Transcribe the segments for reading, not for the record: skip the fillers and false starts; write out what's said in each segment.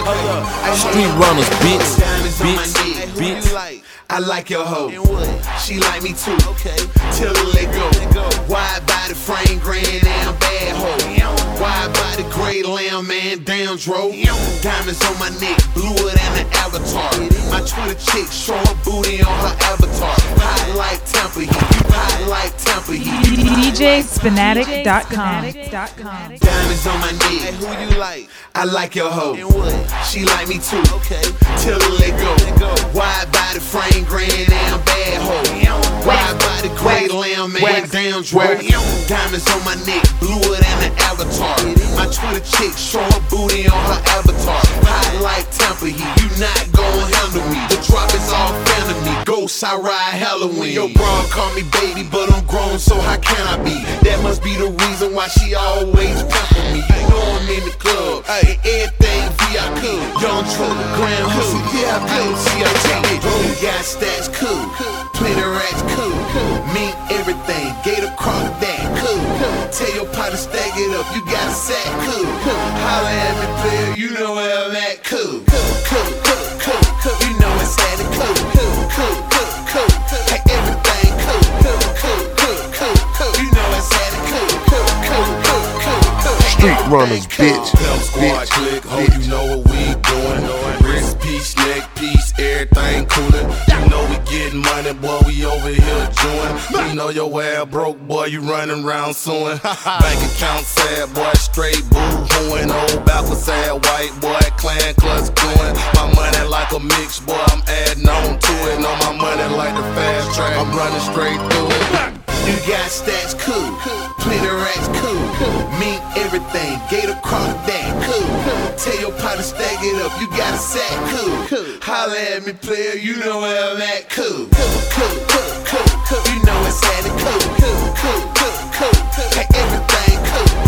Street runners, bitch. I like your hoe, she like me too. Till her let go. Wide body frame, grand and bad hoe. Wide body gray lamb, man, down dro. Diamonds on my neck, bluer than the Avatar. My Twitter chick show her booty on her avatar. Hot like Tampa Heat, hot like Tampa Heat. DJSpinatic.com. Diamonds on my neck, who you like? I like your hoe, she like me too. Till her let go. Wide body frame, grand and bad hoe. Wide body gray lamb, man, down dro. Diamonds on my neck, bluer than the Avatar. My Twitter chick show her booty on her avatar. Hot like Tampa Heat, you not gon' handle me. The drop is all fan of me. Ghosts, I ride Halloween. Your bro call me baby, but I'm grown, so how can I be? That must be the reason why she always pamper me. You know I'm in the club, and everything VIP. Young True, Grand Hustle, yeah, I play CIT. You got stats, cool. Plenty rats, cool. Mean everything, Gator Croc, that, cool. Tell your partner stack it up, you got a sack, cool. Holla at me, player, you know where I'm at, cool. You know it's at it, cool. Hey, everything, cool. You know it's at it, cool. Street runners, bitch. Pimp squad click, hope you know what we doing. Wrist piece, neck piece, everything coolin'. You know we getting money, boy, we over here doing. We know your ass broke, boy, you running around suing. Bank account sad, boy, straight boo-hooing. Old backwards sad, white boy, clan clutch going. My money like a mix, boy, I'm adding on to it. Know my money like the fast track, I'm running straight through it. You got stats, cool. Plenty rats, cool. Mean everything, Gator Croc, that, cool. Tell your partner stack it up, you got a sack, cool. Holla at me, player, you know where I'm at, cool. You know it's at it, cool. Hey, everything,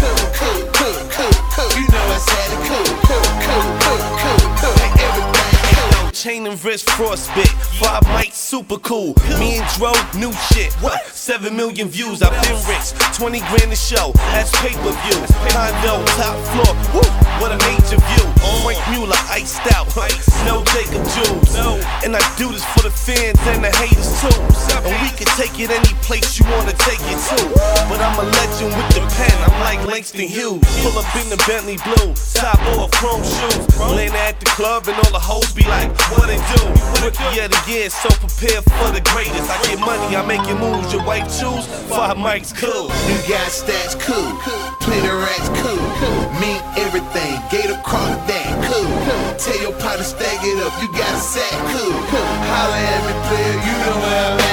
cool. You know it's at it, cool. Hey, everything. Chain and wrist frostbit, 5 mics super cool. Me and Dro, new shit. 7 million views, I've been rich. 20 grand a show, that's pay-per-view. Condo, top floor, woo, what a major view. Frank Mueller, iced out, no Jacob Jules. And I do this for the fans and the haters too. And we can take it any place you wanna take it to. But I'm a legend with the pen, I'm like Langston Hughes. Pull up in the Bentley blue, top off chrome shoes. Land at the club and all the hoes be like, what it do? Rookie of the year, so prepared for the greatest. I get money, I make it moves, your wife choose. 5 mics, cool. You got stats, cool. Plenty rats, cool. Mean everything, Gator Croc, that, cool. Tell your partner stack it up, you got a sack, cool. Holla at me, player, you know where I'm at.